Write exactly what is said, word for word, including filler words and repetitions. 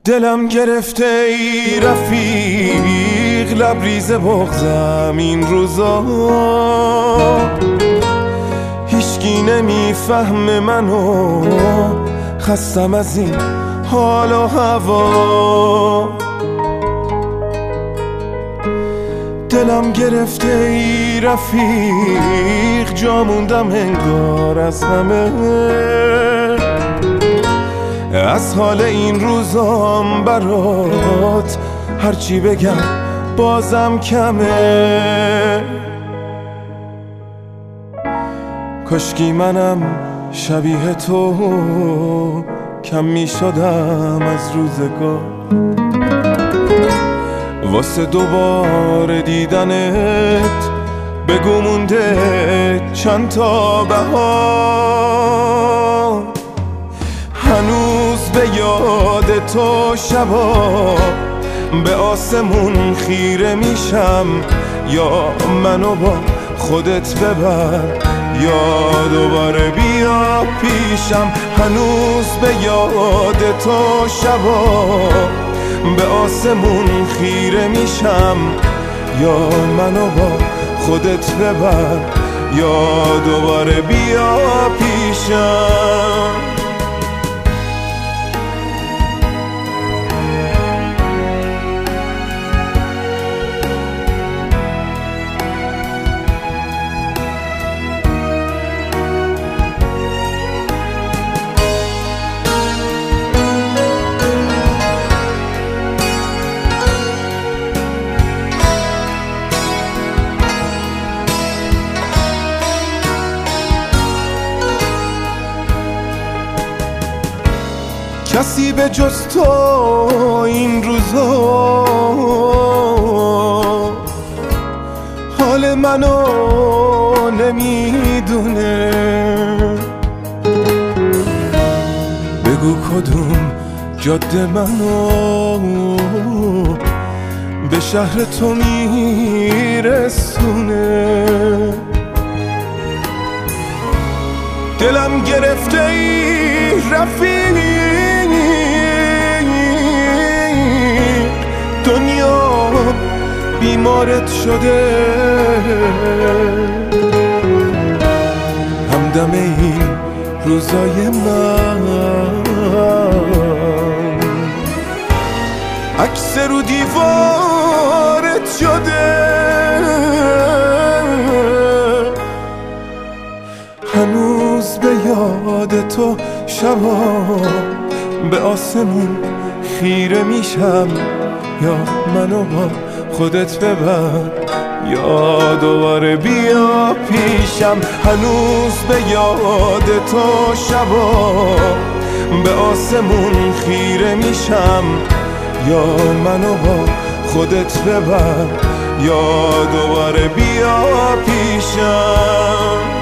دلم گرفته ای رفیق، لبریز بغضم این روزا، هیچکی نمیفهمه منو، خستم از این حال و هوا. دلم گرفته ای رفیق، جا موندم انگار از همه، از حال این روزام برات هرچی بگم بازم کمه. کاشکی منم شبیه تو کم می شدم از روزگار، واسه دوباره دیدنت بگو مونده چند تا بهار. هنوز به یاد تو شبا به آسمون خیره میشم، یا منو با خودت ببر یا دوباره بیا پیشم. هنوز به یاد تو شبا به آسمون خیره میشم، یا منو با خودت ببر یا دوباره بیا پیشم. کسی به جز تو این روزا حال منو نمیدونه. بگو کدوم جاده منو به شهر تو میرسونه. دلم گرفته ای رفیق، دنیا بیمارت شده، همدم این روزای من عکس رو دیوارت شده. هنوز به یاد تو شبا به آسمون خیره میشم، یا منو با خودت ببر یا دوباره بیا پیشم. هنوز به یاد تو شبا به آسمون خیره میشم، یا منو با خودت ببر یا دوباره بیا پیشم.